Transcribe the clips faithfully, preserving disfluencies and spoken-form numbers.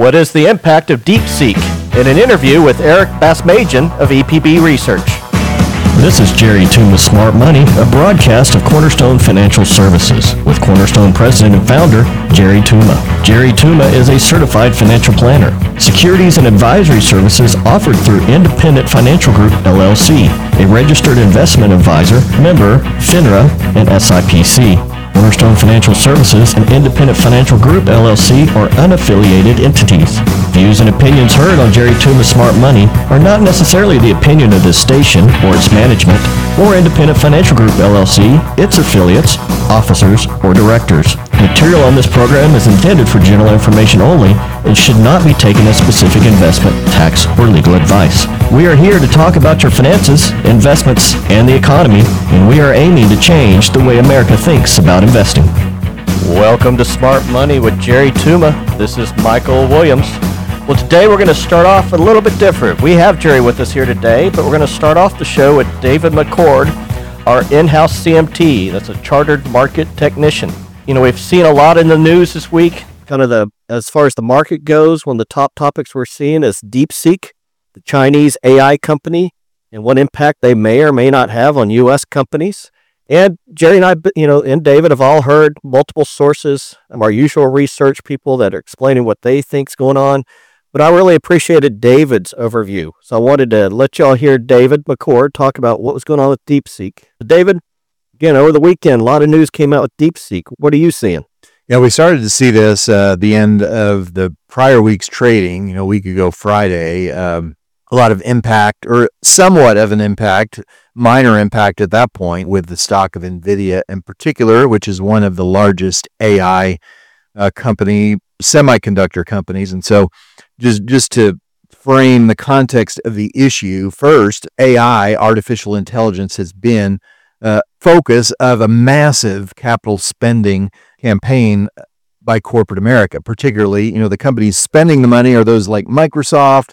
What is the impact of DeepSeek? In an interview with Eric Basmajian of E P B Research. This is Jerry Tuma Smart Money, a broadcast of Cornerstone Financial Services with Cornerstone President and Founder, Jerry Tuma. Jerry Tuma is a certified financial planner. Securities and advisory services offered through Independent Financial Group, L L C, a registered investment advisor, member, FINRA, and S I P C. Cornerstone Financial Services and Independent Financial Group, L L C, are unaffiliated entities. Views and opinions heard on Jerry Tuma Smart Money are not necessarily the opinion of this station or its management, or Independent Financial Group, L L C, its affiliates, officers, or directors. Material on this program is intended for general information only and should not be taken as specific investment, tax, or legal advice. We are here to talk about your finances, investments, and the economy, and we are aiming to change the way America thinks about investing. Welcome to Smart Money with Jerry Tuma. This is Michael Williams. Well, today we're going to start off a little bit different. We have Jerry with us here today, but we're going to start off the show with David McCord, our in-house C M T. That's a Chartered Market Technician. You know, we've seen a lot in the news this week. Kind of the, as far as the market goes, one of the top topics we're seeing is DeepSeek, the Chinese A I company, and what impact they may or may not have on U S companies. And Jerry and I, you know, and David have all heard multiple sources of our usual research people that are explaining what they think's going on. But I really appreciated David's overview. So I wanted to let y'all hear David McCord talk about what was going on with DeepSeek. David, again, over the weekend, a lot of news came out with DeepSeek. What are you seeing? Yeah, we started to see this uh, the end of the prior week's trading, you know, a week ago Friday. Um, a lot of impact, or somewhat of an impact, minor impact at that point with the stock of NVIDIA in particular, which is one of the largest A I uh, company, semiconductor companies. And so just, just to frame the context of the issue, first, A I, artificial intelligence, has been uh, focus of a massive capital spending campaign by corporate America. Particularly, you know, the companies spending the money are those like Microsoft,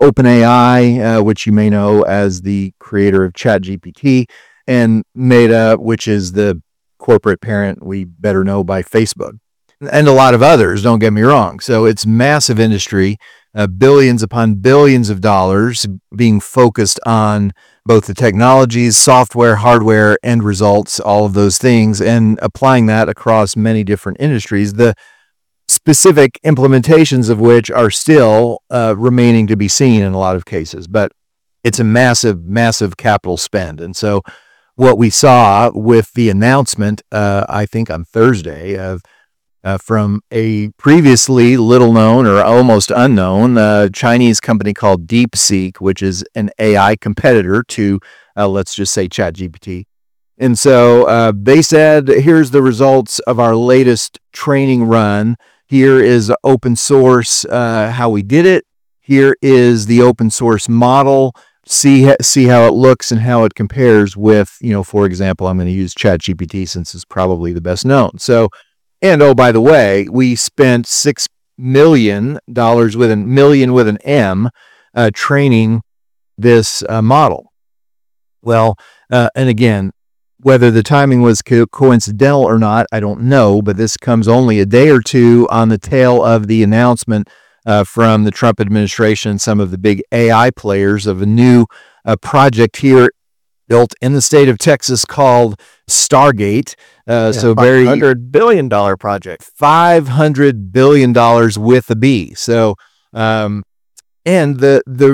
OpenAI, uh, which you may know as the creator of ChatGPT, and Meta, which is the corporate parent we better know by Facebook, and a lot of others, don't get me wrong. So it's massive industry, uh, billions upon billions of dollars being focused on both the technologies, software, hardware, end results, all of those things, and applying that across many different industries, the specific implementations of which are still uh, remaining to be seen in a lot of cases. But it's a massive, massive capital spend. And so what we saw with the announcement, uh, I think on Thursday, of Uh, from a previously little known or almost unknown uh, Chinese company called DeepSeek, which is an A I competitor to, uh, let's just say, ChatGPT. And so uh, they said, here's the results of our latest training run. Here is open source, uh, how we did it. Here is the open source model. See, see how it looks and how it compares with, you know, for example, I'm going to use ChatGPT since it's probably the best known. So, and oh, by the way, we spent six million dollars with a million with an M uh, training this uh, model. Well, uh, and again, whether the timing was co- coincidental or not, I don't know, but this comes only a day or two on the tail of the announcement uh, from the Trump administration and some of the big A I players of a new uh, project here built in the state of Texas called Stargate. Uh, Yeah, so very five hundred billion dollars project. five hundred billion dollars with a B. So, um, and the, the,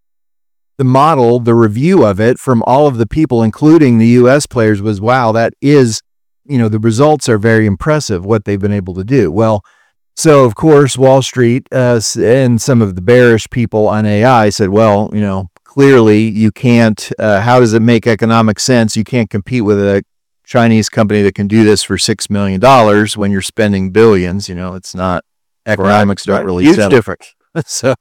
the model, the review of it from all of the people, including the U S players, was, wow, that is, you know, the results are very impressive, what they've been able to do. Well, so of course, Wall Street uh, and some of the bearish people on A I said, well, you know, clearly you can't, uh, how does it make economic sense? You can't compete with a Chinese company that can do this for six million dollars when you're spending billions. You know, it's not, economics Right, don't right. really Huge settle. difference. So,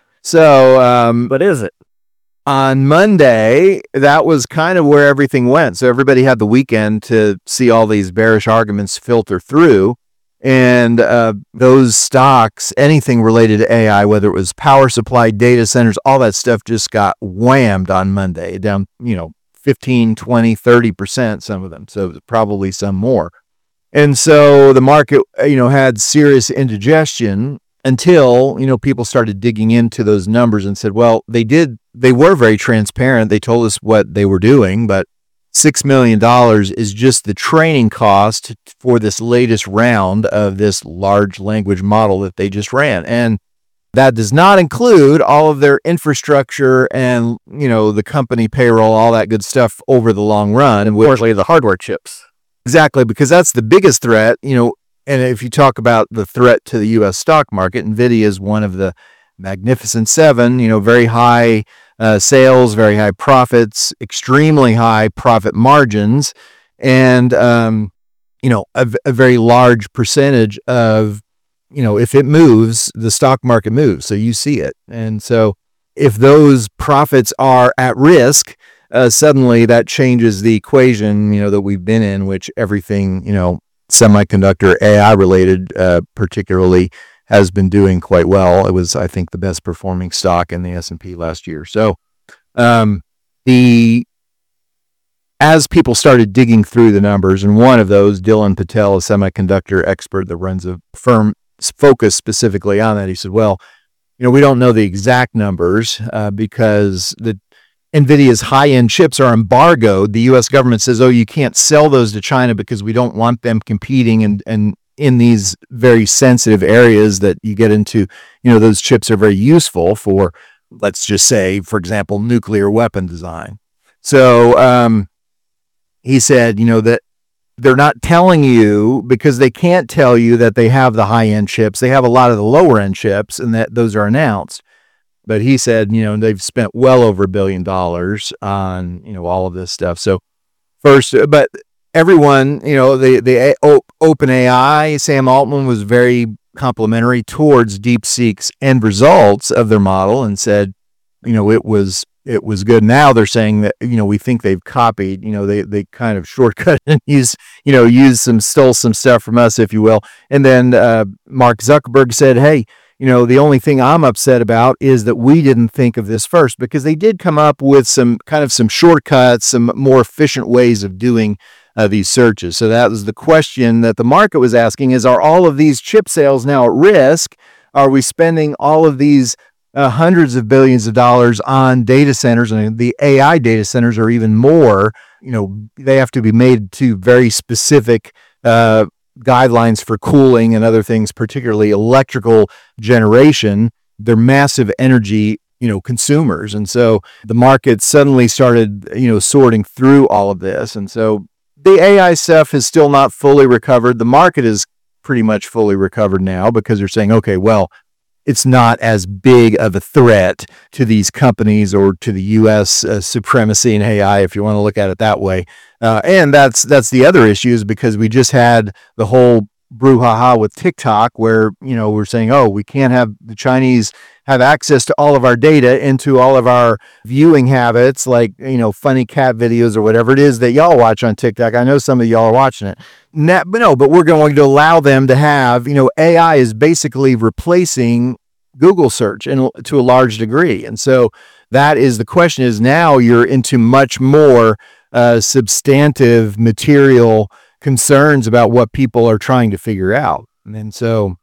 so, um, But is it? on Monday, that was kind of where everything went. So everybody had the weekend to see all these bearish arguments filter through. And uh, those stocks, anything related to A I, whether it was power supply, data centers, all that stuff just got whammed on Monday, down, you know, fifteen, twenty, thirty percent, some of them. So probably some more. And so the market, you know, had serious indigestion until, you know, people started digging into those numbers and said, well, they did, they were very transparent. They told us what they were doing, but six million dollars is just the training cost for this latest round of this large language model that they just ran. And that does not include all of their infrastructure and, you know, the company payroll, all that good stuff over the long run. And Unfortunately, the hardware chips. Exactly, because that's the biggest threat, you know. And if you talk about the threat to the U S stock market, NVIDIA is one of the Magnificent Seven, you know, very high uh, sales, very high profits, extremely high profit margins, and, um, you know, a, a very large percentage of, you know, if it moves, the stock market moves. So you see it. And so if those profits are at risk, uh, suddenly that changes the equation, you know, that we've been in, which everything, you know, semiconductor A I related, uh, particularly, has been doing quite well. It was, I think, the best performing stock in the S and P last year. So, um, the as people started digging through the numbers, and one of those, Dylan Patel, a semiconductor expert that runs a firm focused specifically on that, he said, well, you know, we don't know the exact numbers uh, because the NVIDIA's high-end chips are embargoed. The U S government says, oh, you can't sell those to China because we don't want them competing and, and in these very sensitive areas that you get into. You know, those chips are very useful for, let's just say, for example, nuclear weapon design. So um, he said, you know, that they're not telling you because they can't tell you that they have the high-end chips. They have a lot of the lower-end chips, and that those are announced. But he said, you know, they've spent well over a billion dollars on, you know, all of this stuff. So first, but everyone, you know, the, the OpenAI, Sam Altman was very complimentary towards DeepSeek's end results of their model and said, you know, it was, it was good. Now they're saying that, you know, we think they've copied, you know, they, they kind of shortcut and use, you know, use some, stole some stuff from us, if you will. And then uh, Mark Zuckerberg said, hey, you know, the only thing I'm upset about is that we didn't think of this first, because they did come up with some kind of some shortcuts, some more efficient ways of doing uh, these searches. So that was the question that the market was asking is, are all of these chip sales now at risk? Are we spending all of these uh, hundreds of billions of dollars on data centers, and the A I data centers are even more, you know, they have to be made to very specific uh guidelines for cooling and other things, particularly electrical generation. They're massive energy, you know, consumers. And so the market suddenly started, you know, sorting through all of this. And so the A I stuff is still not fully recovered. The market is pretty much fully recovered now because they're saying, okay, well, it's not as big of a threat to these companies or to the U S uh, supremacy in A I, if you want to look at it that way. Uh, and that's that's the other issue, is because we just had the whole brouhaha with TikTok, where, you know, we're saying, oh, we can't have the Chinese have access to all of our data, into all of our viewing habits, like, you know, funny cat videos or whatever it is that y'all watch on TikTok. I know some of y'all are watching it. Not, but no, but we're going to allow them to have, you know, A I is basically replacing Google search and to a large degree. And so that is the question, is now you're into much more uh, substantive material concerns about what people are trying to figure out. And so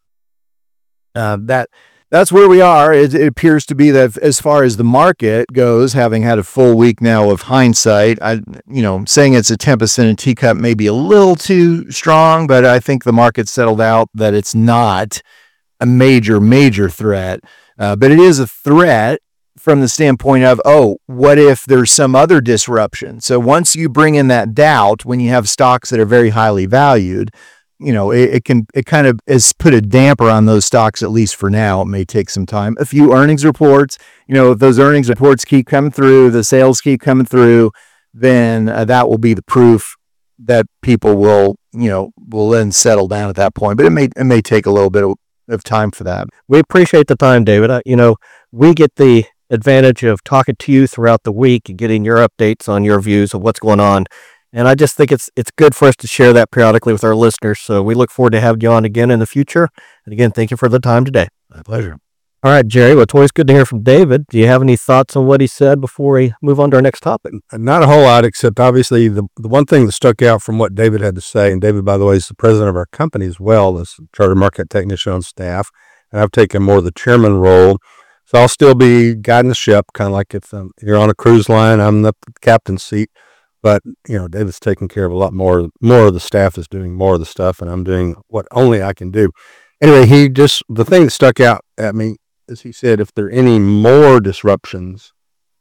uh, that that's where we are. It, it appears to be that as far as the market goes, having had a full week now of hindsight, I, you know, saying it's a tempest in a teacup may be a little too strong, but I think the market settled out that it's not a major, major threat. Uh, but it is a threat from the standpoint of, oh, what if there's some other disruption? So once you bring in that doubt, when you have stocks that are very highly valued, you know, it, it can, it kind of has put a damper on those stocks, at least for now. It may take some time. A few earnings reports, you know, if those earnings reports keep coming through, the sales keep coming through, then uh, that will be the proof that people will, you know, will then settle down at that point. But it may, it may take a little bit of, of time for that. We appreciate the time, David. I, you know, we get the advantage of talking to you throughout the week and getting your updates on your views of what's going on. And I just think it's it's good for us to share that periodically with our listeners. So we look forward to having you on again in the future. And again, thank you for the time today. My pleasure. All right, Jerry, well, it's always good to hear from David. Do you have any thoughts on what he said before we move on to our next topic? Not a whole lot, except obviously the, the one thing that stuck out from what David had to say, and David, by the way, is the president of our company as well, as chartered market technician on staff. and I've taken more of the chairman role. So I'll still be guiding the ship, kind of like if um, you're on a cruise line, I'm the captain's seat. But, you know, David's taking care of a lot more. More of the staff is doing more of the stuff, and I'm doing what only I can do. Anyway, he just, the thing that stuck out at me is he said if there are any more disruptions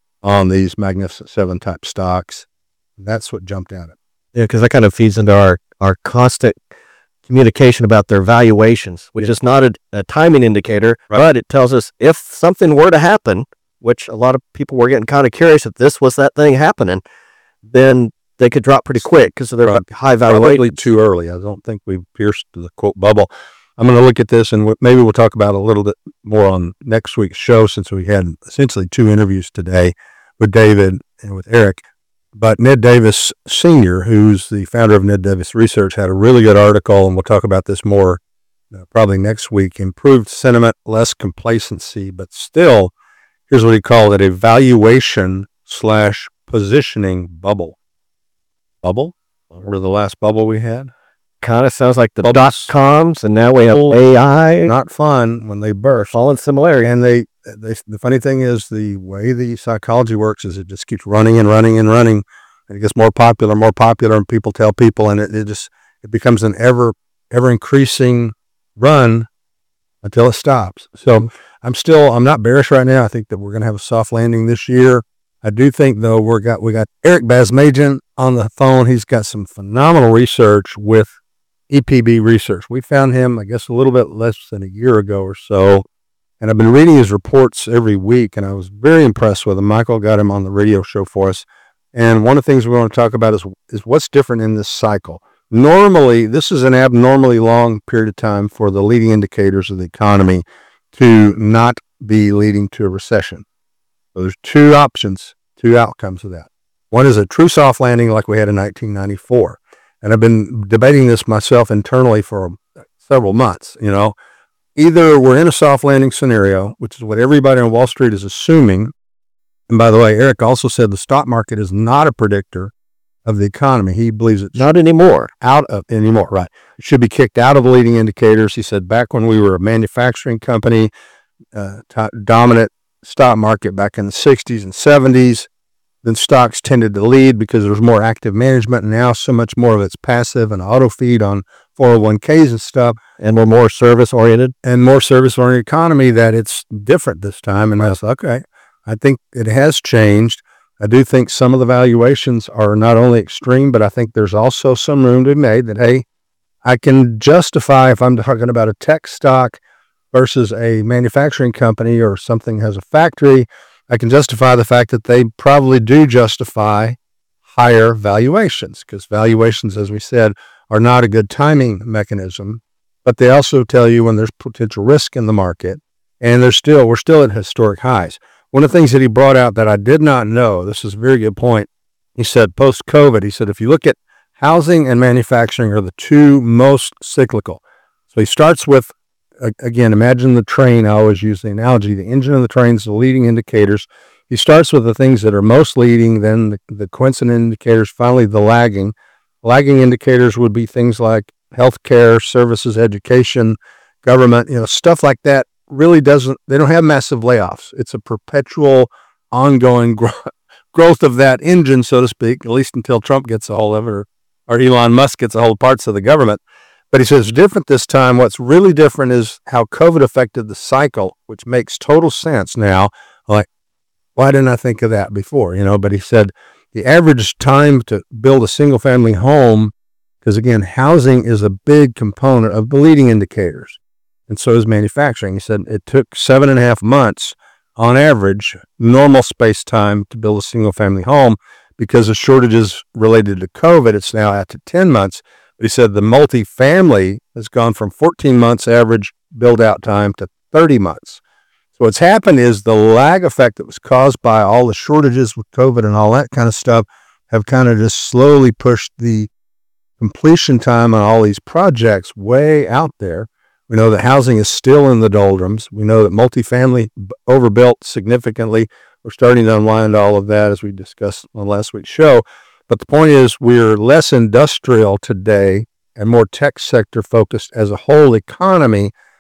on these Magnificent Seven type stocks, that's what jumped out at me. Yeah, because that kind of feeds into our, our constant communication about their valuations, which yeah. is not a, a timing indicator, right. but it tells us if something were to happen, which a lot of people were getting kind of curious if this was that thing happening, then they could drop pretty quick because of their right. high valuation. Probably too early. I don't think we've pierced the quote bubble. I'm going to look at this, and w- maybe we'll talk about it a little bit more on next week's show, since we had essentially two interviews today with David and with Eric. But Ned Davis Senior, who's the founder of Ned Davis Research, had a really good article, and we'll talk about this more uh, probably next week. Improved sentiment, less complacency, but still, here's what he called it, a valuation slash positioning bubble. Bubble? Remember the last bubble we had? Kind of sounds like the dot coms, and now we have A I. Not fun when they burst. All in similarity. And they, they, the funny thing is, the way the psychology works is it just keeps running and running and running, and it gets more popular, more popular, and people tell people, and it, it just it becomes an ever ever increasing run until it stops. So I'm still I'm not bearish right now. I think that we're going to have a soft landing this year. I do think, though, we're got we got Eric Basmajian on the phone. He's got some phenomenal research with E P B Research. We found him, I guess, a little bit less than a year ago or so, and I've been reading his reports every week, and I was very impressed with him. Michael got him on the radio show for us, and one of the things we want to talk about is is what's different in this cycle. Normally, this is an abnormally long period of time for the leading indicators of the economy to not be leading to a recession. So there's two options, two outcomes of that. One is a true soft landing like we had in nineteen ninety-four. And I've been debating this myself internally for several months. You know, either we're in a soft landing scenario, which is what everybody on Wall Street is assuming. And by the way, Eric also said the stock market is not a predictor of the economy. He believes it's not anymore. Out of anymore, right? It should be kicked out of the leading indicators. He said back when we were a manufacturing company, uh, t- dominant stock market back in the sixties and seventies, then stocks tended to lead because there was more active management. And now so much more of it's passive and auto feed on four oh one k's and stuff. And we're more service oriented. And more service oriented economy, that it's different this time. And I was like, okay, I think it has changed. I do think some of the valuations are not only extreme, but I think there's also some room to be made that, hey, I can justify if I'm talking about a tech stock versus a manufacturing company or something has a factory, I can justify the fact that they probably do justify higher valuations, because valuations, as we said, are not a good timing mechanism, but they also tell you when there's potential risk in the market, and there's still, we're still at historic highs. One of the things that he brought out that I did not know, this is a very good point. He said post-COVID, he said, if you look at housing and manufacturing are the two most cyclical. So he starts with, again, imagine the train. I always use the analogy. The engine and the train's the leading indicators. He starts with the things that are most leading, then the, the coincident indicators, finally the lagging. Lagging indicators would be things like healthcare, services, education, government, you know, stuff like that really doesn't, they don't have massive layoffs. It's a perpetual, ongoing gro- growth of that engine, so to speak, at least until Trump gets a hold of it or, or Elon Musk gets a hold of parts of the government. But he says different this time. What's really different is how COVID affected the cycle, which makes total sense now. Like, why didn't I think of that before? You know, but he said the average time to build a single family home, because again, housing is a big component of the leading indicators. And so is manufacturing. He said it took seven and a half months on average, normal space time to build a single family home. Because of shortages related to COVID, it's now out to ten months. But he said the multifamily has gone from fourteen months average build out time to thirty months. So what's happened is the lag effect that was caused by all the shortages with COVID and all that kind of stuff have kind of just slowly pushed the completion time on all these projects way out there. We know that housing is still in the doldrums. We know that multifamily overbuilt significantly. We're starting to unwind all of that as we discussed on last week's show. But the point is, we're less industrial today and more tech sector focused as a whole economy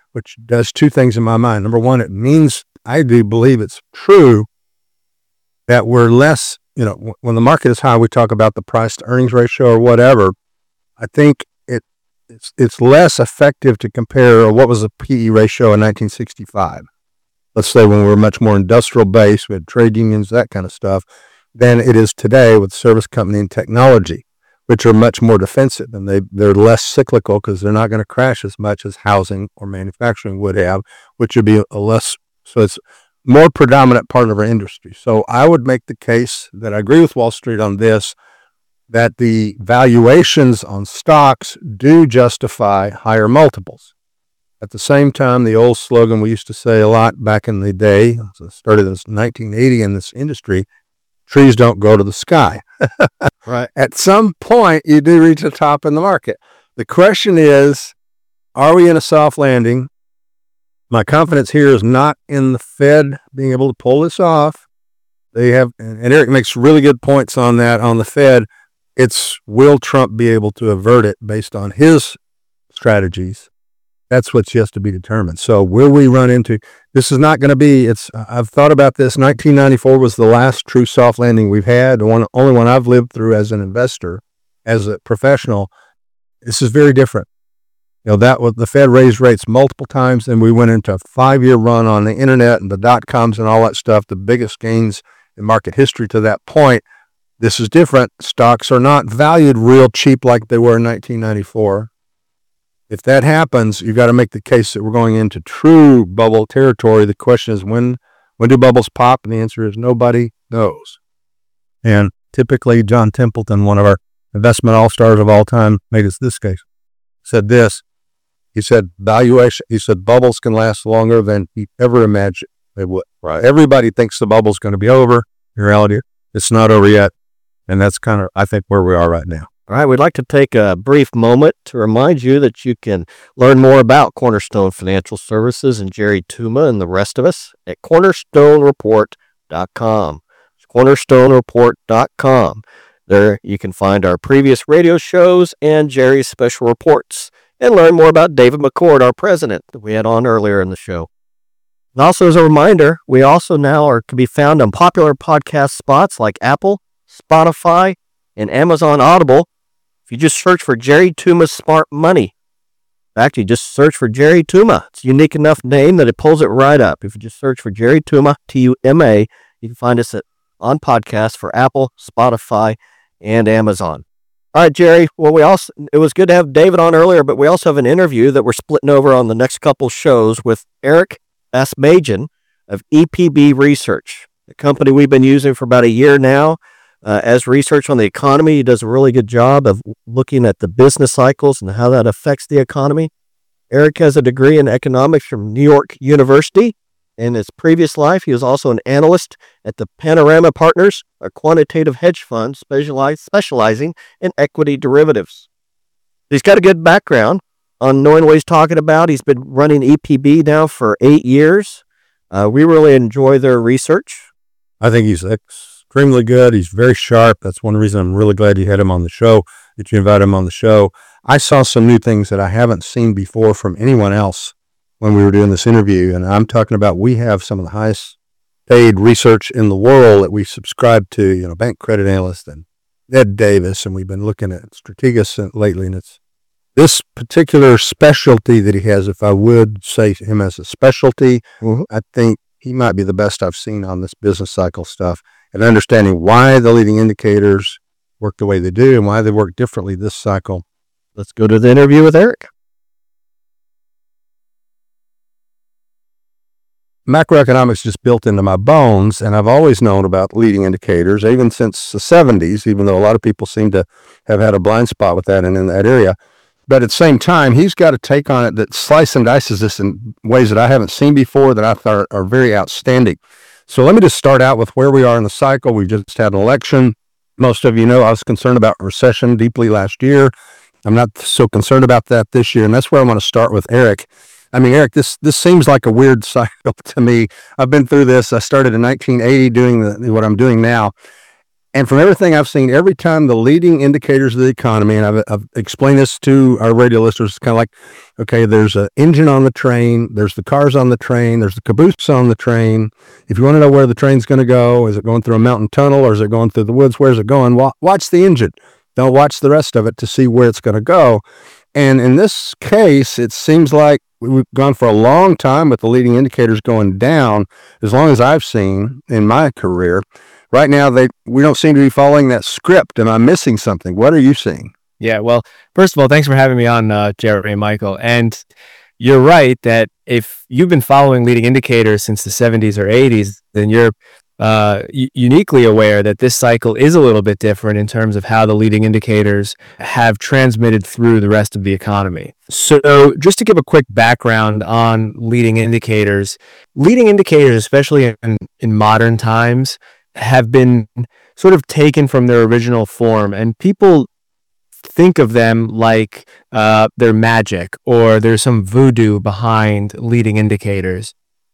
which does two things in my mind. Number one, it means I do believe it's true that we're less, you know, when the market is high, we talk about the price to earnings ratio or whatever. I think it it's it's less effective to compare what was the P E ratio in nineteen sixty-five. Let's say when we were much more industrial based, we had trade unions, that kind of stuff, than it is today with service company and technology, which are much more defensive, and they, they're less cyclical because they're not going to crash as much as housing or manufacturing would have, which would be a less, so it's more predominant part of our industry. So I would make the case that I agree with Wall Street on this, that the valuations on stocks do justify higher multiples. At the same time, the old slogan we used to say a lot back in the day, so started in nineteen eighty in this industry, trees don't go to the sky. Right. At some point, you do reach the top in the market. The question is, are we in a soft landing? My confidence here is not in the Fed being able to pull this off. They have, and Eric makes really good points on that, on the Fed. It's, will Trump be able to avert it based on his strategies? That's what's yet to be determined. So will we run into, this is not going to be, it's, I've thought about this. nineteen ninety-four was the last true soft landing we've had, the one, only one I've lived through as an investor, as a professional. This is very different. You know, that was, the Fed raised rates multiple times, and we went into a five-year run on the internet and the dot-coms and all that stuff, the biggest gains in market history to that point. This is different. Stocks are not valued real cheap like they were in nineteen ninety-four. If that happens, you've got to make the case that we're going into true bubble territory. The question is, when when do bubbles pop? And the answer is nobody knows. And typically, John Templeton, one of our investment all-stars of all time, made us this case. Said this. He said, valuation, he said, bubbles can last longer than he ever imagined they would. Right. Everybody thinks the bubble's going to be over. In reality, it's not over yet. And that's kind of, I think, where we are right now. All right, we'd like to take a brief moment to remind you that you can learn more about Cornerstone Financial Services and Jerry Tuma and the rest of us at cornerstone report dot com. cornerstone report dot com. There you can find our previous radio shows and Jerry's special reports, and learn more about David McCord, our president, that we had on earlier in the show. And also, as a reminder, we also now are can be found on popular podcast spots like Apple, Spotify, and Amazon Audible. If you just search for Jerry Tuma's Smart Money. In fact, you just search for Jerry Tuma. It's a unique enough name that it pulls it right up. If you just search for Jerry Tuma, T U M A, you can find us at, on podcasts for Apple, Spotify, and Amazon. All right, Jerry. Well, we also it was good to have David on earlier, but we also have an interview that we're splitting over on the next couple shows with Eric Asmajian of E P B Research, a company we've been using for about a year now. Uh, as research on the economy, he does a really good job of looking at the business cycles and how that affects the economy. Eric has a degree in economics from New York University. In his previous life, he was also an analyst at the Panorama Partners, a quantitative hedge fund specialize, specializing in equity derivatives. He's got a good background on knowing what he's talking about. He's been running E P B now for eight years. Uh, we really enjoy their research. I think he's extremely good. He's very sharp. That's one reason I'm really glad you had him on the show, that you invited him on the show. I saw some new things that I haven't seen before from anyone else when we were doing this interview. And I'm talking about, we have some of the highest paid research in the world that we subscribe to, you know, bank credit analyst and Ed Davis. And we've been looking at Strategas lately. And it's this particular specialty that he has, if I would say him as a specialty, mm-hmm. I think he might be the best I've seen on this business cycle stuff, and understanding why the leading indicators work the way they do and why they work differently this cycle. Let's go to the interview with Eric. Macroeconomics just built into my bones, and I've always known about leading indicators, even since the seventies, even though a lot of people seem to have had a blind spot with that and in that area. But at the same time, he's got a take on it that slices and dices this in ways that I haven't seen before, that I thought are very outstanding. So let me just start out with where we are in the cycle. We just had an election. Most of you know I was concerned about recession deeply last year. I'm not so concerned about that this year, and that's where I want to start with Eric. I mean, Eric, this this seems like a weird cycle to me. I've been through this. I started in nineteen eighty doing the, what I'm doing now. And from everything I've seen, every time the leading indicators of the economy, and I've, I've explained this to our radio listeners, it's kind of like, okay, there's an engine on the train, there's the cars on the train, there's the caboose on the train. If you want to know where the train's going to go, is it going through a mountain tunnel or is it going through the woods? Where's it going? Wa- watch the engine. Don't watch the rest of it to see where it's going to go. And in this case, it seems like we've gone for a long time with the leading indicators going down, as long as I've seen in my career. Right now, they we don't seem to be following that script. Am I missing something? What are you seeing? Yeah, well, first of all, thanks for having me on, uh, Jerry and Michael. And you're right that if you've been following leading indicators since the seventies or eighties, then you're uh, u- uniquely aware that this cycle is a little bit different in terms of how the leading indicators have transmitted through the rest of the economy. So just to give a quick background on leading indicators, leading indicators, especially in, in modern times, have been sort of taken from their original form, and people think of them like uh, they're magic or there's some voodoo behind leading indicators.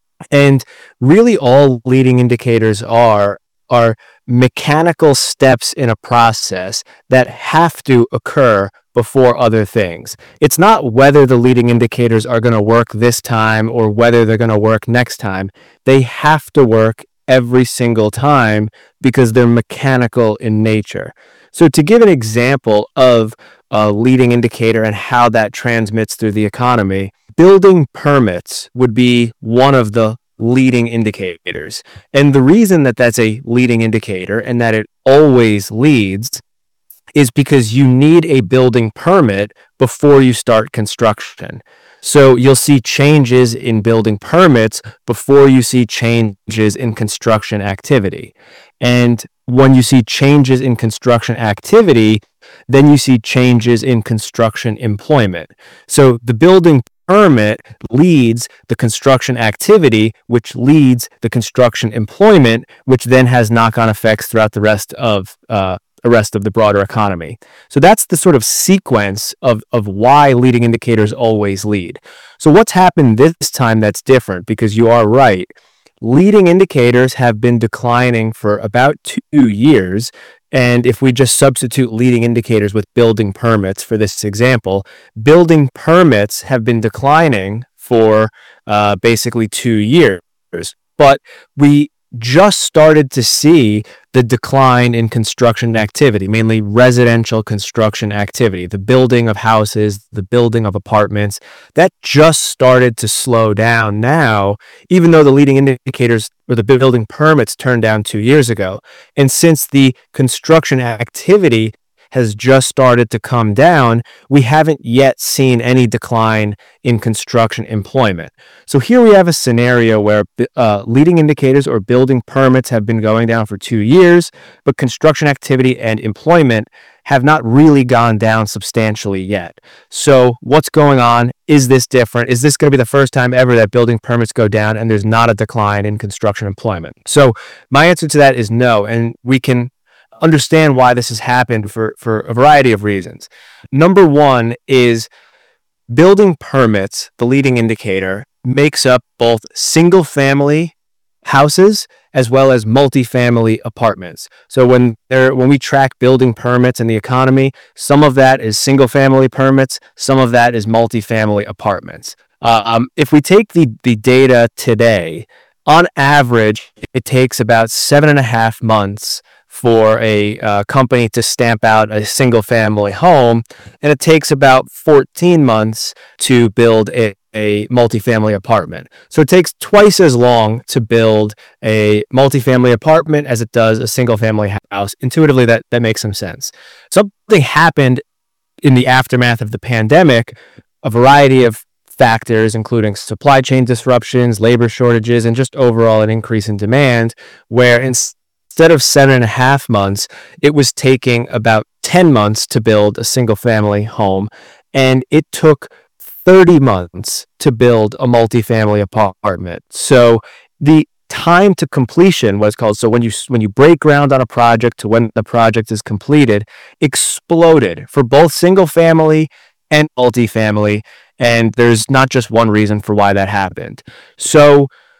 And really all leading indicators are are mechanical steps in a process that have to occur before other things. It's not whether the leading indicators are going to work this time or whether they're going to work next time. They have to work every single time because they're mechanical in nature. So to give an example of a leading indicator and how that transmits through the economy, building permits would be one of the leading indicators. And the reason that that's a leading indicator and that it always leads is because you need a building permit before you start construction. So you'll see changes in building permits before you see changes in construction activity. And when you see changes in construction activity, then you see changes in construction employment. So the building permit leads the construction activity, which leads the construction employment, which then has knock-on effects throughout the rest of uh, the rest of the broader economy. So that's the sort of sequence of, of why leading indicators always lead. So what's happened this time that's different? Because you are right. Leading indicators have been declining for about two years. And if we just substitute leading indicators with building permits for this example, building permits have been declining for uh, basically two years. But we just started to see the decline in construction activity, mainly residential construction activity, the building of houses, the building of apartments. That just started to slow down now, even though the leading indicators or the building permits turned down two years ago. And since the construction activity has just started to come down, we haven't yet seen any decline in construction employment. So here we have a scenario where uh, leading indicators or building permits have been going down for two years, but construction activity and employment have not really gone down substantially yet. So what's going on? Is this different? Is this going to be the first time ever that building permits go down and there's not a decline in construction employment? So my answer to that is no, and we can understand why this has happened for, for a variety of reasons. Number one is building permits, the leading indicator, makes up both single family houses as well as multifamily apartments. So when there, when we track building permits in the economy, some of that is single family permits, some of that is multifamily apartments. Uh, um, if we take the, the data today, on average, it takes about seven and a half months for a uh, company to stamp out a single family home, and it takes about fourteen months to build a, a multifamily apartment. So it takes twice as long to build a multifamily apartment as it does a single family house. Intuitively, that, that makes some sense. Something happened in the aftermath of the pandemic, a variety of factors, including supply chain disruptions, labor shortages, and just overall an increase in demand, where instead of seven and a half months, it was taking about ten months to build a single family home. And it took thirty months to build a multifamily apartment. So the time to completion was called, so when you when you break ground on a project to when the project is completed, exploded for both single family and multifamily. And there's not just one reason for why that happened. So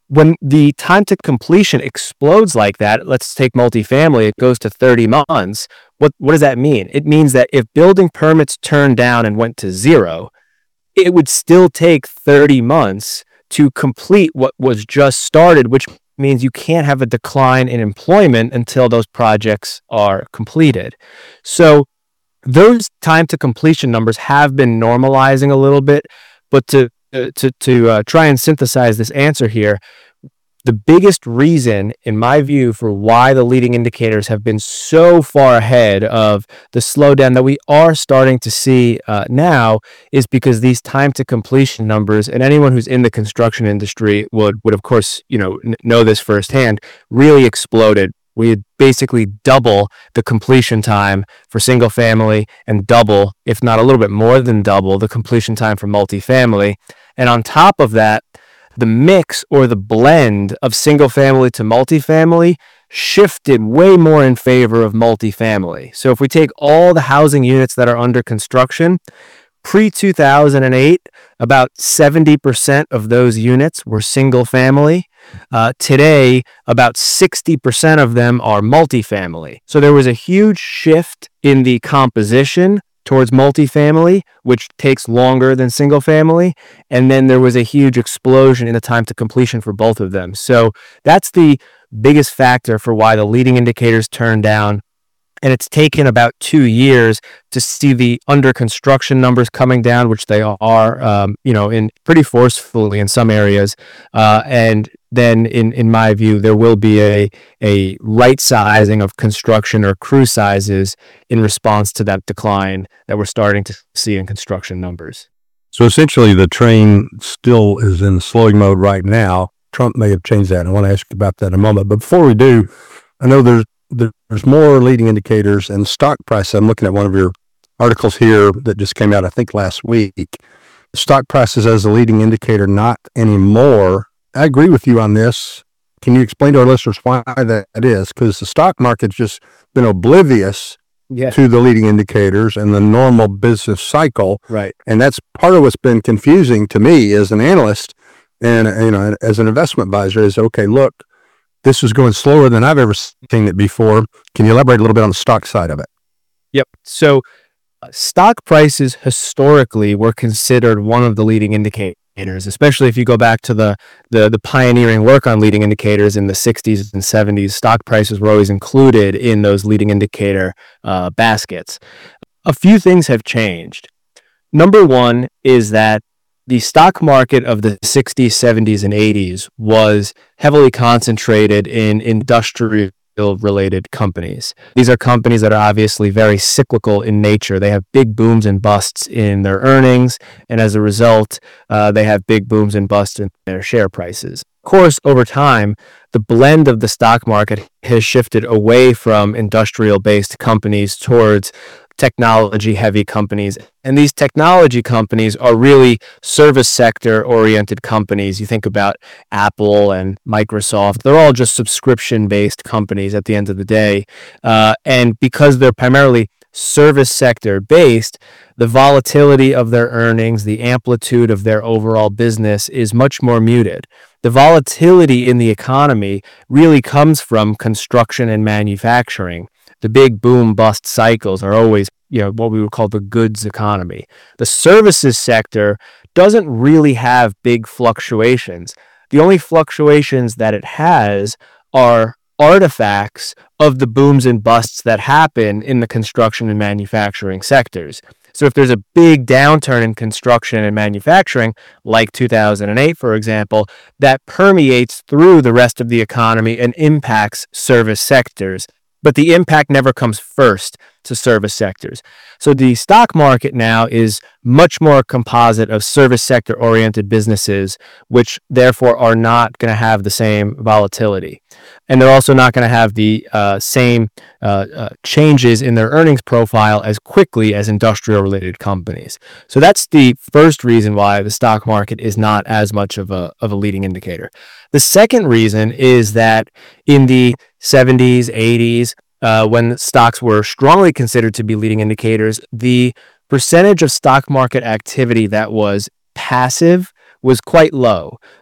when the time to completion explodes like that, let's take multifamily, it goes to thirty months. What, what does that mean? It means that if building permits turned down and went to zero, it would still take thirty months to complete what was just started, which means you can't have a decline in employment until those projects are completed. So those time to completion numbers have been normalizing a little bit, but to uh, to to uh, try and synthesize this answer here, the biggest reason, in my view, for why the leading indicators have been so far ahead of the slowdown that we are starting to see uh, now is because these time to completion numbers, and anyone who's in the construction industry would, would of course, you know, n- know this firsthand, really exploded. We had basically double the completion time for single family and double, if not a little bit more than double, the completion time for multifamily. And on top of that, the mix or the blend of single family to multifamily shifted way more in favor of multifamily. So if we take all the housing units that are under construction, pre two thousand eight, about seventy percent of those units were single family. Uh, today, about sixty percent of them are multifamily. So there was a huge shift in the composition towards multifamily, which takes longer than single family. And then there was a huge explosion in the time to completion for both of them. So that's the biggest factor for why the leading indicators turned down. And it's taken about two years to see the under construction numbers coming down, which they are, um, you know, in pretty forcefully in some areas. Uh, and then, in, in my view, there will be a a right sizing of construction or crew sizes in response to that decline that we're starting to see in construction numbers. So essentially, the train still is in slowing mode right now. Trump may have changed that. I want to ask you about that in a moment. But before we do, I know there's there's more leading indicators and stock price. I'm looking at one of your articles here that just came out, I think, last week. Stock prices as a leading indicator, not anymore. I agree with you on this. Can you explain to our listeners why that is? Because the stock market's just been oblivious Yeah. to the leading indicators and the normal business cycle. Right. And that's part of what's been confusing to me as an analyst and, you know, as an investment advisor is, okay, look, this is going slower than I've ever seen it before. Can you elaborate a little bit on the stock side of it? Yep. So uh, stock prices historically were considered one of the leading indicators, especially if you go back to the, the, the pioneering work on leading indicators in the sixties and seventies. Stock prices were always included in those leading indicator uh, baskets. A few things have changed. Number one is that the stock market of the sixties, seventies, and eighties was heavily concentrated in industrial related companies. These are companies that are obviously very cyclical in nature. They have big booms and busts in their earnings, and as a result, uh, they have big booms and busts in their share prices. Of course, over time, the blend of the stock market has shifted away from industrial-based companies towards technology-heavy companies. And these technology companies are really service sector-oriented companies. You think about Apple and Microsoft. They're all just subscription-based companies at the end of the day. Uh, and because they're primarily service sector-based, the volatility of their earnings, the amplitude of their overall business is much more muted. The volatility in the economy really comes from construction and manufacturing. The big boom bust cycles are always, you know, what we would call the goods economy. The services sector doesn't really have big fluctuations. The only fluctuations that it has are artifacts of the booms and busts that happen in the construction and manufacturing sectors. So if there's a big downturn in construction and manufacturing, like two thousand eight, for example, that permeates through the rest of the economy and impacts service sectors. But the impact never comes first to service sectors. So the stock market now is much more composite of service sector oriented businesses, which therefore are not going to have the same volatility. And they're also not going to have the uh, same uh, uh, changes in their earnings profile as quickly as industrial related companies. So that's the first reason why the stock market is not as much of a, of a leading indicator. The second reason is that in the seventies, eighties, uh, when stocks were strongly considered to be leading indicators, the percentage of stock market activity that was passive was quite low.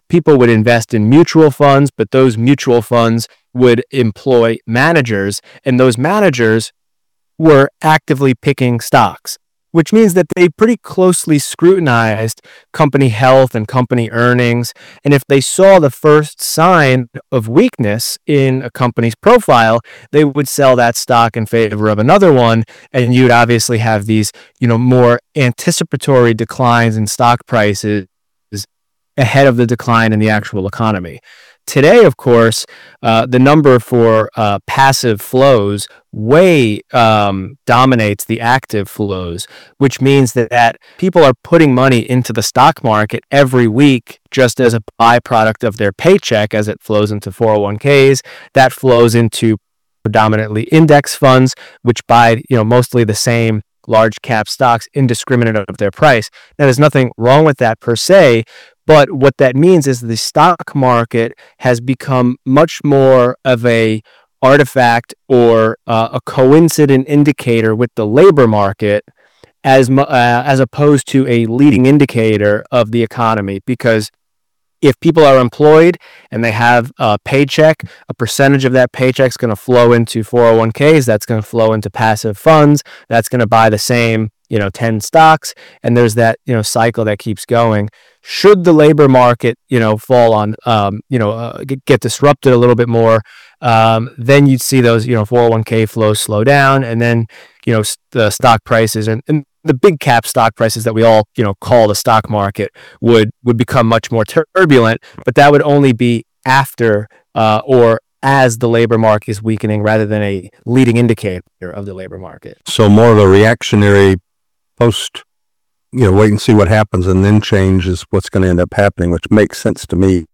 people would invest in mutual funds, but those mutual funds would employ managers, and those managers were actively picking stocks, which means that they pretty closely scrutinized company health and company earnings. And if they saw the first sign of weakness in a company's profile, they would sell that stock in favor of another one. And you'd obviously have these, you know, more anticipatory declines in stock prices ahead of the decline in the actual economy. Today, of course, uh, the number for uh, passive flows way um, dominates the active flows, which means that, that people are putting money into the stock market every week just as a byproduct of their paycheck as it flows into four oh one k's. That flows into predominantly index funds, which buy, you know, mostly the same large cap stocks indiscriminate of their price. Now, there's nothing wrong with that per se, but what that means is the stock market has become much more of a artifact or uh, a coincident indicator with the labor market as uh, as opposed to a leading indicator of the economy. Because if people are employed and they have a paycheck, a percentage of that paycheck is going to flow into four oh one k's. That's going to flow into passive funds. That's going to buy the same, you know, ten stocks. And there's that, you know, cycle that keeps going. Should the labor market, you know, fall on, um, you know, uh, get, get disrupted a little bit more, um, then you'd see those, you know, four oh one k flows slow down. And then, you know, the stock prices and, and the big cap stock prices that we all, you know, call the stock market would would become much more turbulent, but that would only be after uh, or as the labor market is weakening rather than a leading indicator of the labor market. So more of a reactionary post, you know, wait and see what happens and then change is what's going to end up happening, which makes sense to me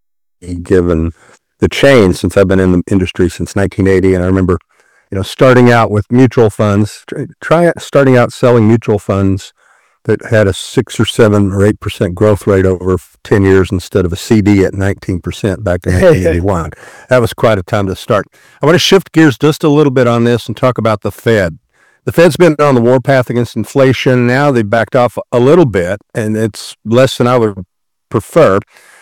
given the change since I've been in the industry since nineteen eighty. And I remember, you know, starting out with mutual funds, try, try starting out selling mutual funds that had a six or seven or eight percent growth rate over ten years instead of a C D at nineteen percent back in nineteen eighty-one. That was quite a time to start. I want to shift gears just a little bit on this and talk about the Fed. The Fed's been on the warpath against inflation. Now they've backed off a little bit, and it's less than I would prefer.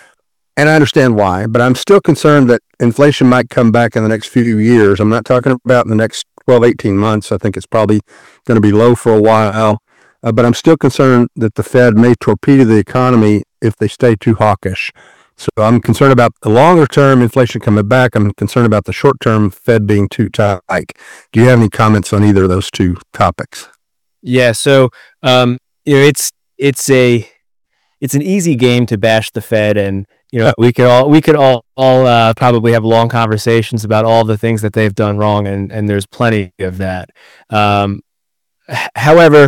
And I understand why, but I'm still concerned that inflation might come back in the next few years. I'm not talking about in the next twelve, eighteen months. I think it's probably going to be low for a while. Uh, but I'm still concerned that the Fed may torpedo the economy if they stay too hawkish. So I'm concerned about the longer term inflation coming back. I'm concerned about the short term Fed being too tight. Do you have any comments on either of those two topics? Yeah. So, um, you know, it's, it's a, it's an easy game to bash the Fed, and, you know, we could all, we could all, all, uh, probably have long conversations about all the things that they've done wrong. And, and there's plenty of that. Um, h- however,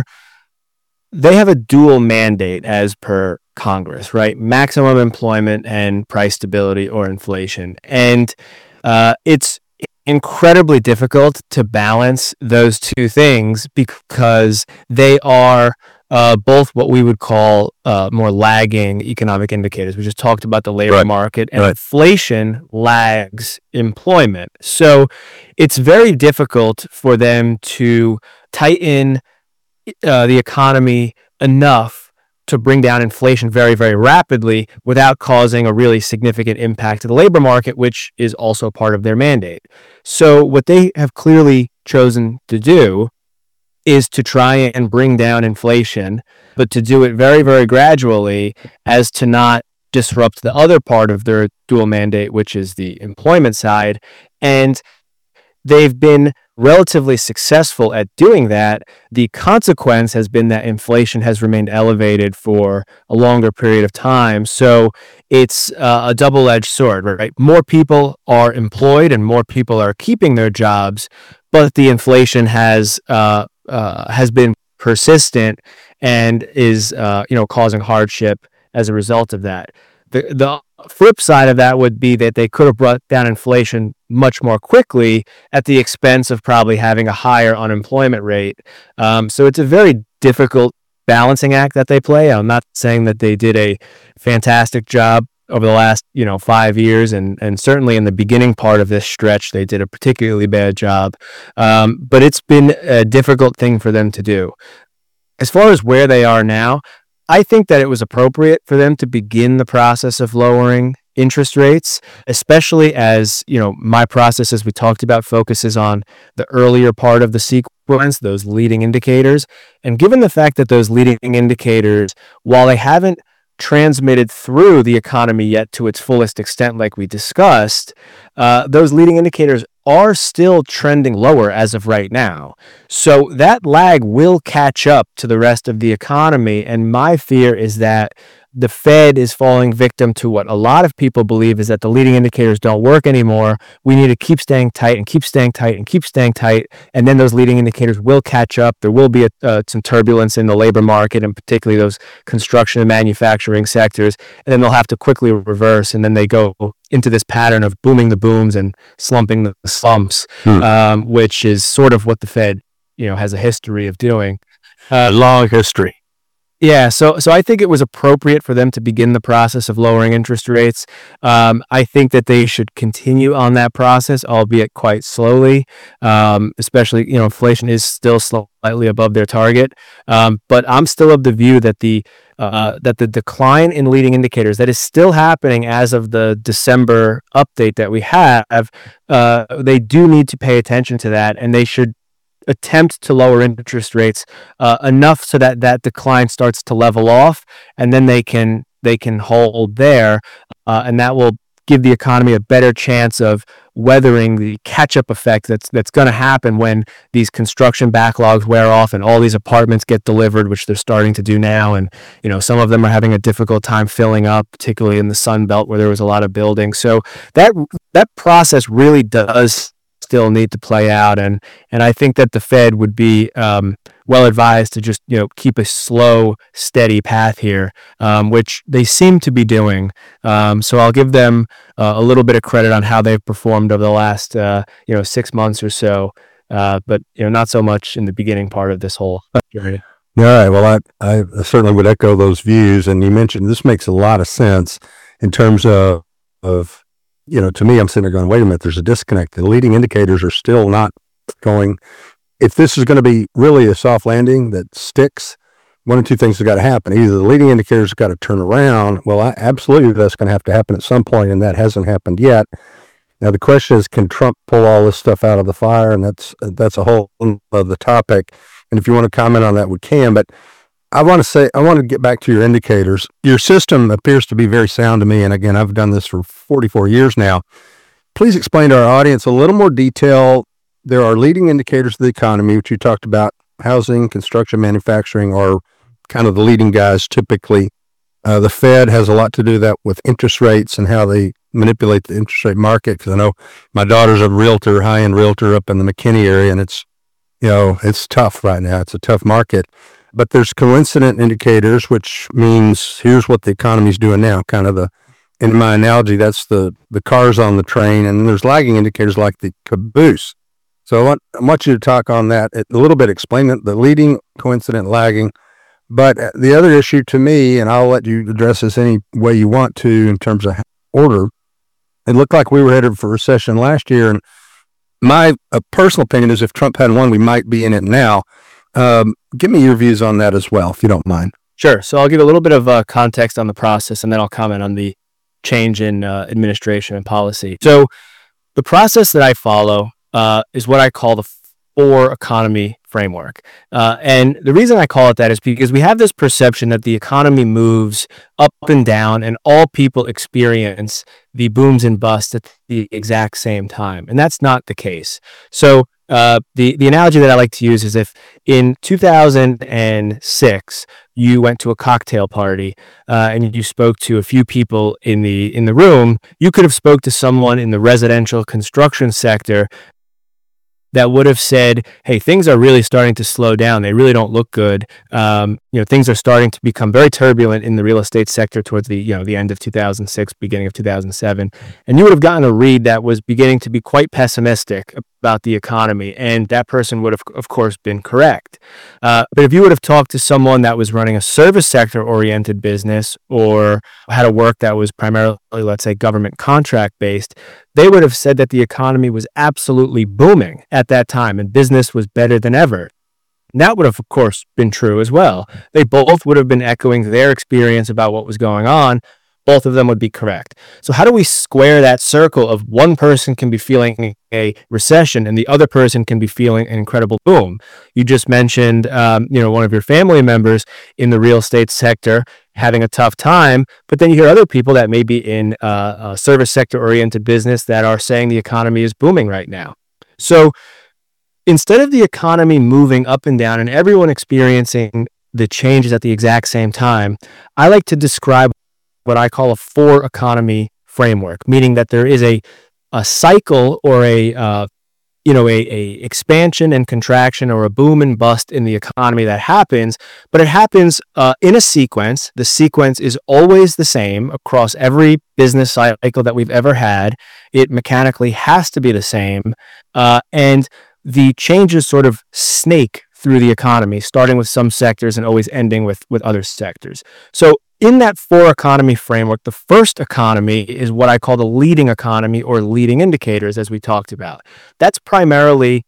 they have a dual mandate as per Congress, right? Maximum employment and price stability or inflation. And uh, it's incredibly difficult to balance those two things because they are uh, both what we would call uh, more lagging economic indicators. We just talked about the labor right. market, and right. inflation lags employment. So it's very difficult for them to tighten Uh, the economy enough to bring down inflation very, very rapidly without causing a really significant impact to the labor market, which is also part of their mandate. So what they have clearly chosen to do is to try and bring down inflation, but to do it very, very gradually as to not disrupt the other part of their dual mandate, which is the employment side. And they've been relatively successful at doing that. The consequence has been that inflation has remained elevated for a longer period of time. So it's uh, a double-edged sword, right? More people are employed and more people are keeping their jobs, but the inflation has uh, uh, has been persistent and is uh, you know causing hardship as a result of that. The the flip side of that would be that they could have brought down inflation much more quickly at the expense of probably having a higher unemployment rate. Um, so it's a very difficult balancing act that they play. I'm not saying that they did a fantastic job over the last, you know, five years, and and certainly in the beginning part of this stretch, they did a particularly bad job. Um, but it's been a difficult thing for them to do. As far as where they are now, I think that it was appropriate for them to begin the process of lowering interest rates, especially as, you know, my process, as we talked about, focuses on the earlier part of the sequence, those leading indicators. And given the fact that those leading indicators, while they haven't transmitted through the economy yet to its fullest extent, like we discussed, uh, those leading indicators are still trending lower as of right now. So that lag will catch up to the rest of the economy. And my fear is that the Fed is falling victim to what a lot of people believe, is that the leading indicators don't work anymore. We need to keep staying tight and keep staying tight and keep staying tight. And then those leading indicators will catch up. There will be a, uh, some turbulence in the labor market, and particularly those construction and manufacturing sectors. And then they'll have to quickly reverse. And then they go into this pattern of booming the booms and slumping the slumps, hmm. um, which is sort of what the Fed, you know, has a history of doing. Uh, long history. Yeah, so so I think it was appropriate for them to begin the process of lowering interest rates. Um, I think that they should continue on that process, albeit quite slowly. Um, especially, you know, inflation is still slightly above their target. Um, but I'm still of the view that the uh, that the decline in leading indicators that is still happening as of the December update that we have, uh, they do need to pay attention to that, and they should attempt to lower interest rates uh, enough so that that decline starts to level off, and then they can they can hold there, uh, and that will give the economy a better chance of weathering the catch-up effect that's that's going to happen when these construction backlogs wear off and all these apartments get delivered, which they're starting to do now. And, you know, some of them are having a difficult time filling up, particularly in the Sun Belt where there was a lot of building. So that that process really does still need to play out, and and I think that the Fed would be um, well advised to just, you know, keep a slow, steady path here, um, which they seem to be doing. Um, so I'll give them uh, a little bit of credit on how they've performed over the last uh, you know six months or so, uh, but you know not so much in the beginning part of this whole period. All right. Well, I I certainly would echo those views, and you mentioned this makes a lot of sense in terms of of. You know, to me, I'm sitting there going, wait a minute, there's a disconnect. The leading indicators are still not going. If this is going to be really a soft landing that sticks, one of two things has got to happen. Either the leading indicators have got to turn around. Well, I, absolutely, that's going to have to happen at some point, and that hasn't happened yet. Now, the question is, can Trump pull all this stuff out of the fire? And that's that's a whole other topic. And if you want to comment on that, we can. But I want to say, I want to get back to your indicators. Your system appears to be very sound to me. And again, I've done this for forty-four years now. Please explain to our audience a little more detail. There are leading indicators of the economy, which you talked about. Housing, construction, manufacturing are kind of the leading guys typically. Uh, the Fed has a lot to do that with interest rates and how they manipulate the interest rate market. Because I know my daughter's a realtor, high-end realtor up in the McKinney area, and it's, you know, it's tough right now. It's a tough market. But there's coincident indicators, which means here's what the economy's doing now. Kind of the, in my analogy, that's the, the cars on the train. And there's lagging indicators like the caboose. So I want, I want you to talk on that a little bit, explain it, the leading, coincident, lagging. But the other issue to me, and I'll let you address this any way you want to in terms of order, it looked like we were headed for recession last year. And my uh, personal opinion is if Trump hadn't won, we might be in it now. Um, give me your views on that as well, if you don't mind. Sure. So I'll give a little bit of uh, context on the process, and then I'll comment on the change in uh, administration and policy. So the process that I follow uh, is what I call the four economy framework. Uh, and the reason I call it that is because we have this perception that the economy moves up and down and all people experience the booms and busts at the exact same time. And that's not the case. So uh, the, the analogy that I like to use is if in two thousand six, you went to a cocktail party uh, and you spoke to a few people in the in the room, you could have spoke to someone in the residential construction sector that would have said, hey, things are really starting to slow down. They really don't look good. Um, you know, things are starting to become very turbulent in the real estate sector towards the, you know, the end of two thousand six, beginning of two thousand seven. And you would have gotten a read that was beginning to be quite pessimistic about the economy. And that person would have, of course, been correct. Uh, but if you would have talked to someone that was running a service sector oriented business or had a work that was primarily, let's say, government contract based, they would have said that the economy was absolutely booming at that time and business was better than ever. And that would have, of course, been true as well. They both would have been echoing their experience about what was going on. Both of them would be correct. So how do we square that circle of one person can be feeling a recession and the other person can be feeling an incredible boom? You just mentioned, um, you know, one of your family members in the real estate sector having a tough time, but then you hear other people that may be in uh, a service sector oriented business that are saying the economy is booming right now. So instead of the economy moving up and down and everyone experiencing the changes at the exact same time, I like to describe what I call a four economy framework, meaning that there is a a cycle or a uh, you know a, a expansion and contraction or a boom and bust in the economy that happens, but it happens uh, in a sequence. The sequence is always the same across every business cycle that we've ever had. It mechanically has to be the same, uh, and the changes sort of snake through the economy, starting with some sectors and always ending with with other sectors. So in that four economy framework, the first economy is what I call the leading economy or leading indicators, as we talked about. That's primarily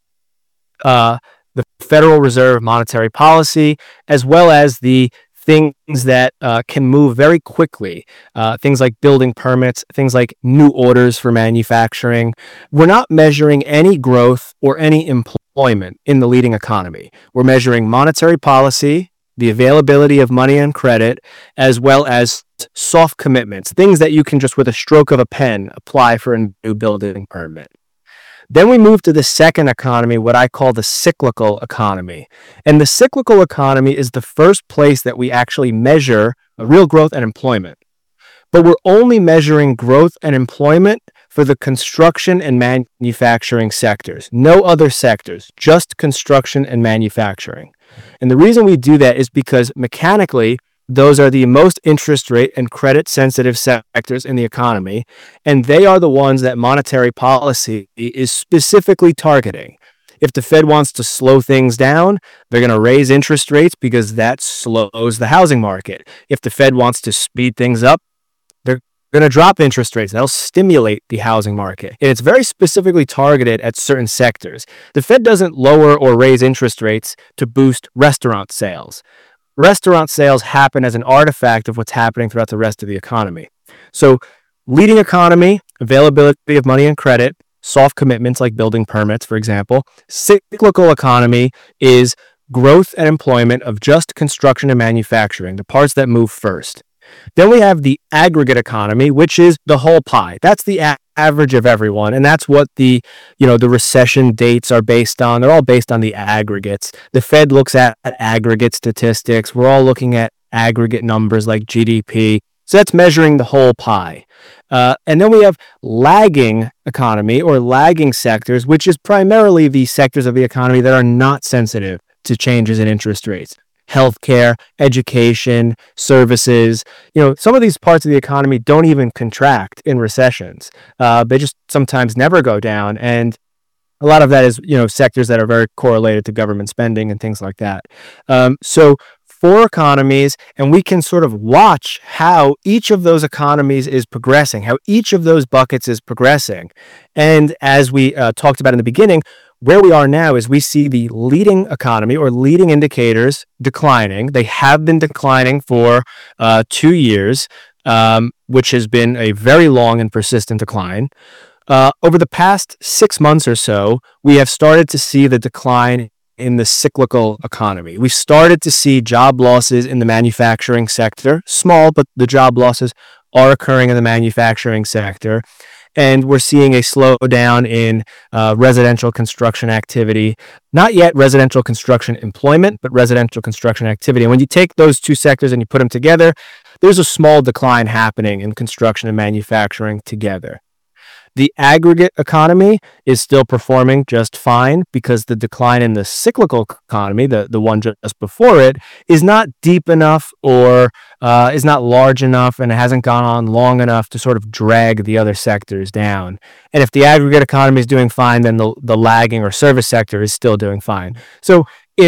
uh, the Federal Reserve monetary policy, as well as the things that uh, can move very quickly, uh, things like building permits, things like new orders for manufacturing. We're not measuring any growth or any employment in the leading economy. We're measuring monetary policy, the availability of money and credit, as well as soft commitments, things that you can just with a stroke of a pen apply for a new building permit. Then we move to the second economy, what I call the cyclical economy. And the cyclical economy is the first place that we actually measure real growth and employment. But we're only measuring growth and employment for the construction and manufacturing sectors, no other sectors, just construction and manufacturing. And the reason we do that is because mechanically, those are the most interest rate and credit sensitive sectors in the economy, and they are the ones that monetary policy is specifically targeting. If the Fed wants to slow things down, they're going to raise interest rates because that slows the housing market. If the Fed wants to speed things up, they're going to drop interest rates. That'll stimulate the housing market. And it's very specifically targeted at certain sectors. The Fed doesn't lower or raise interest rates to boost restaurant sales. Restaurant sales happen as an artifact of what's happening throughout the rest of the economy. So leading economy, availability of money and credit, soft commitments like building permits, for example. Cyclical economy is growth and employment of just construction and manufacturing, the parts that move first. Then we have the aggregate economy, which is the whole pie. That's the a- average of everyone. And that's what the, you know, the recession dates are based on. They're all based on the aggregates. The Fed looks at, at aggregate statistics. We're all looking at aggregate numbers like G D P. So that's measuring the whole pie. Uh, and then we have lagging economy or lagging sectors, which is primarily the sectors of the economy that are not sensitive to changes in interest rates. Healthcare, education, services. You know, some of these parts of the economy don't even contract in recessions. Uh, they just sometimes never go down. And a lot of that is, you know, sectors that are very correlated to government spending and things like that. Um, so four economies, and we can sort of watch how each of those economies is progressing, how each of those buckets is progressing. And as we uh, talked about in the beginning, where we are now is we see the leading economy or leading indicators declining. They have been declining for uh, two years, um, which has been a very long and persistent decline. Uh, over the past six months or so, we have started to see the decline in the cyclical economy. We started to see job losses in the manufacturing sector, small, but the job losses are occurring in the manufacturing sector. And we're seeing a slowdown in uh, residential construction activity. Not yet residential construction employment, but residential construction activity. And when you take those two sectors and you put them together, there's a small decline happening in construction and manufacturing together. The aggregate economy is still performing just fine because the decline in the cyclical economy, the, the one just before it, is not deep enough or uh, is not large enough, and it hasn't gone on long enough to sort of drag the other sectors down. And if the aggregate economy is doing fine, then the, the lagging or service sector is still doing fine. So if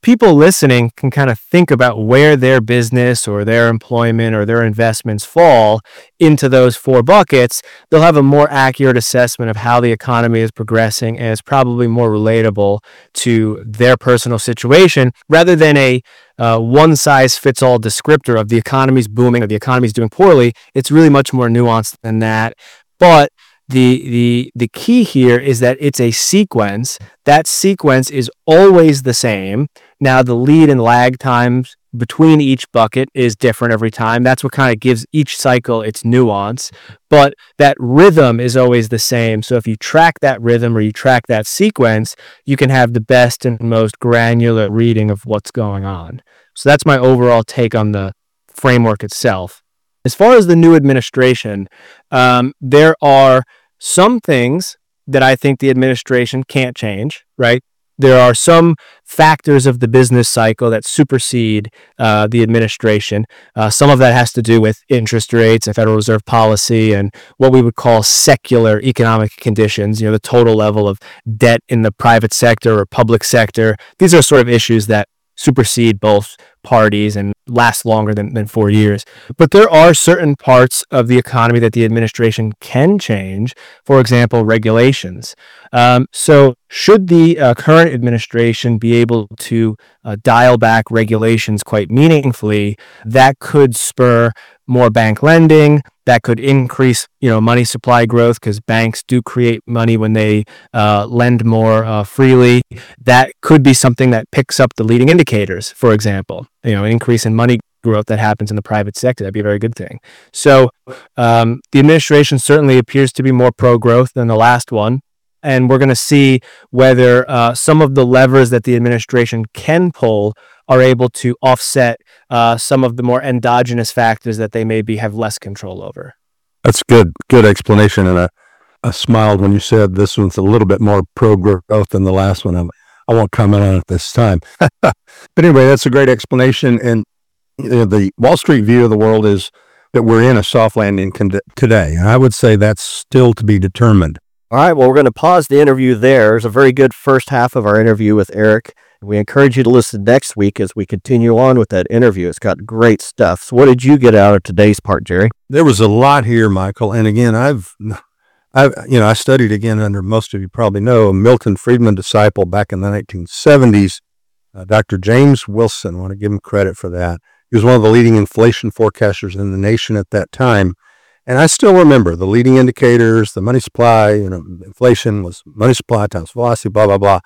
people listening can kind of think about where their business or their employment or their investments fall into those four buckets, they'll have a more accurate assessment of how the economy is progressing, and it's probably more relatable to their personal situation rather than a uh, one-size-fits-all descriptor of the economy's booming or the economy's doing poorly. It's really much more nuanced than that. But The, the the key here is that it's a sequence. That sequence is always the same. Now, the lead and lag times between each bucket is different every time. That's what kind of gives each cycle its nuance. But that rhythm is always the same. So if you track that rhythm or you track that sequence, you can have the best and most granular reading of what's going on. So that's my overall take on the framework itself. As far as the new administration, um, there are some things that I think the administration can't change, right? There are some factors of the business cycle that supersede uh, the administration. Uh, some of that has to do with interest rates and Federal Reserve policy and what we would call secular economic conditions, you know, the total level of debt in the private sector or public sector. These are sort of issues that supersede both parties and last longer than, than four years. But there are certain parts of the economy that the administration can change, for example, regulations. Um, so should the uh, current administration be able to uh, dial back regulations quite meaningfully, that could spur more bank lending, that could increase, you know, money supply growth because banks do create money when they uh, lend more uh, freely. That could be something that picks up the leading indicators, for example. You know, an increase in money growth that happens in the private sector. That'd be a very good thing. So um, the administration certainly appears to be more pro-growth than the last one. And we're going to see whether uh, some of the levers that the administration can pull are able to offset uh, some of the more endogenous factors that they maybe have less control over. That's good, good explanation. And I, I smiled when you said this one's a little bit more pro-growth than the last one. I'm, I won't comment on it this time. But anyway, that's a great explanation. And you know, the Wall Street view of the world is that we're in a soft landing con- today. And I would say that's still to be determined. All right, well, we're going to pause the interview there. There's a very good first half of our interview with Eric. We encourage you to listen next week as we continue on with that interview. It's got great stuff. So what did you get out of today's part, Jerry? There was a lot here, Michael. And again, I've, I've, you know, I studied again under, most of you probably know, a Milton Friedman disciple back in the nineteen seventies, uh, Doctor James Wilson. I want to give him credit for that. He was one of the leading inflation forecasters in the nation at that time. And I still remember the leading indicators, the money supply, you know, inflation was money supply times velocity, blah, blah, blah.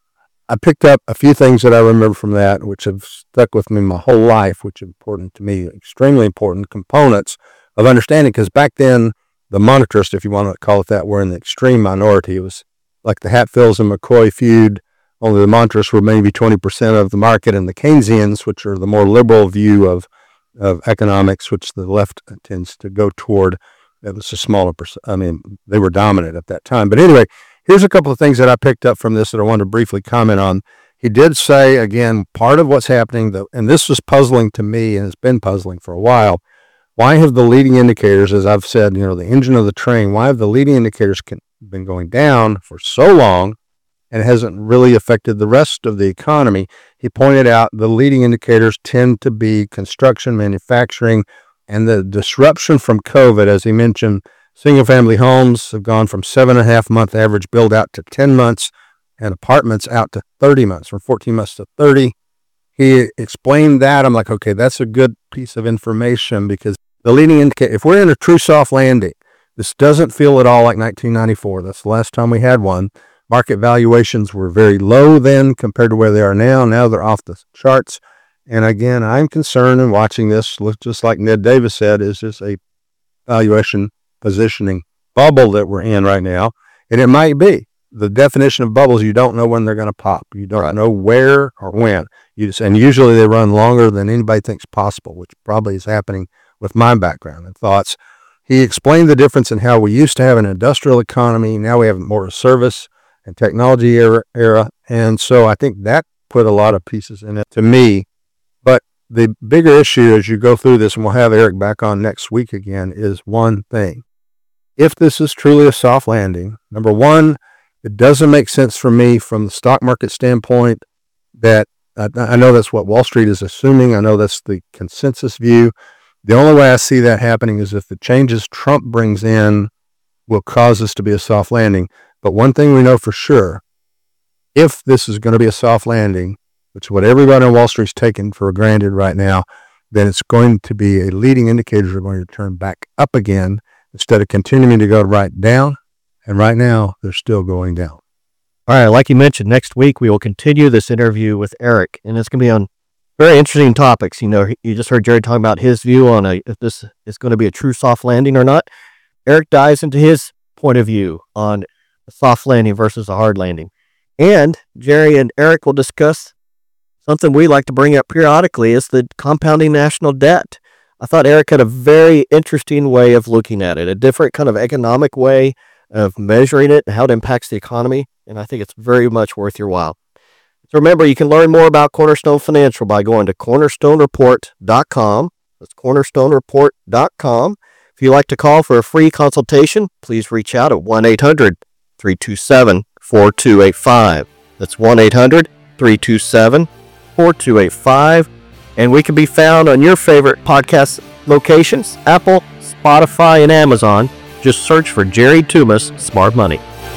I picked up a few things that I remember from that, which have stuck with me my whole life, which are important to me, extremely important components of understanding. Because back then, the monetarists, if you want to call it that, were in the extreme minority. It was like the Hatfields and McCoy feud, only the monetarists were maybe twenty percent of the market, and the Keynesians, which are the more liberal view of of economics, which the left tends to go toward, it was a smaller percent. I mean, they were dominant at that time. But anyway, here's a couple of things that I picked up from this that I wanted to briefly comment on. He did say, again, part of what's happening, though, and this was puzzling to me, and it's been puzzling for a while, why have the leading indicators, as I've said, you know, the engine of the train, why have the leading indicators been going down for so long and it hasn't really affected the rest of the economy? He pointed out the leading indicators tend to be construction, manufacturing, and the disruption from COVID. As he mentioned, single-family homes have gone from seven and a half month average build out to ten months, and apartments out to thirty months, from fourteen months to thirty. He explained that. I'm like, okay, that's a good piece of information, because the leading indicator, if we're in a true soft landing, this doesn't feel at all like nineteen ninety-four. That's the last time we had one. Market valuations were very low then compared to where they are now. Now they're off the charts. And again, I'm concerned in watching this, just like Ned Davis said, is this a valuation positioning bubble that we're in right now? And it might be. The definition of bubbles, you don't know when they're going to pop. You don't right. know where or when. You just, and usually they run longer than anybody thinks possible, which probably is happening with my background and thoughts. He explained the difference in how we used to have an industrial economy. Now we have more of a service and technology era, era. And so I think that put a lot of pieces in it to me. But the bigger issue as you go through this, and we'll have Eric back on next week again, is one thing. If this is truly a soft landing, number one, it doesn't make sense for me from the stock market standpoint that I, I know that's what Wall Street is assuming. I know that's the consensus view. The only way I see that happening is if the changes Trump brings in will cause this to be a soft landing. But one thing we know for sure, if this is going to be a soft landing, which is what everybody on Wall Street's taking for granted right now, then it's going to be a leading indicators are going to turn back up again instead of continuing to go right down. And right now, they're still going down. All right, like you mentioned, next week we will continue this interview with Eric, and it's going to be on very interesting topics. You know, you just heard Jerry talking about his view on a, if this is going to be a true soft landing or not. Eric dives into his point of view on a soft landing versus a hard landing. And Jerry and Eric will discuss something we like to bring up periodically is the compounding national debt. I thought Eric had a very interesting way of looking at it, a different kind of economic way of measuring it and how it impacts the economy. And I think it's very much worth your while. So remember, you can learn more about Cornerstone Financial by going to cornerstone report dot com. That's cornerstone report dot com. If you'd like to call for a free consultation, please reach out at one eight hundred, three two seven, four two eight five. That's one eight hundred, three two seven, four two eight five. And we can be found on your favorite podcast locations, Apple, Spotify, and Amazon. Just search for Jerry Tuma's Smart Money.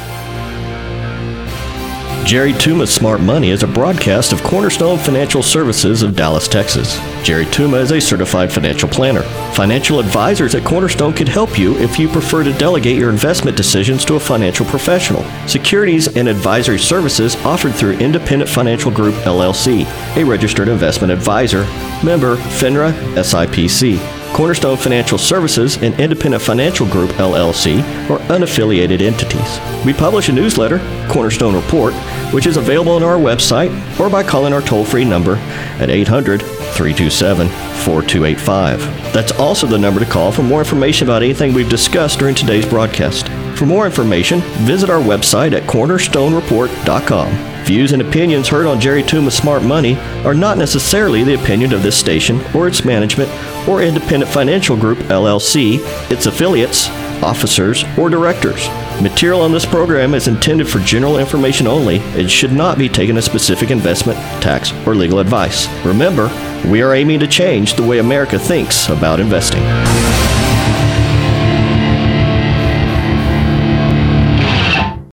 Jerry Tuma's Smart Money is a broadcast of Cornerstone Financial Services of Dallas, Texas. Jerry Tuma is a certified financial planner. Financial advisors at Cornerstone can help you if you prefer to delegate your investment decisions to a financial professional. Securities and advisory services offered through Independent Financial Group, L L C, a registered investment advisor, member FINRA S I P C. Cornerstone Financial Services and Independent Financial Group, L L C, are unaffiliated entities. We publish a newsletter, Cornerstone Report, which is available on our website or by calling our toll-free number at eight hundred, three two seven, four two eight five. That's also the number to call for more information about anything we've discussed during today's broadcast. For more information, visit our website at cornerstone report dot com. Views and opinions heard on Jerry Tuma's Smart Money are not necessarily the opinion of this station or its management or Independent Financial Group, L L C, its affiliates, officers, or directors. Material on this program is intended for general information only and should not be taken as specific investment, tax, or legal advice. Remember, we are aiming to change the way America thinks about investing.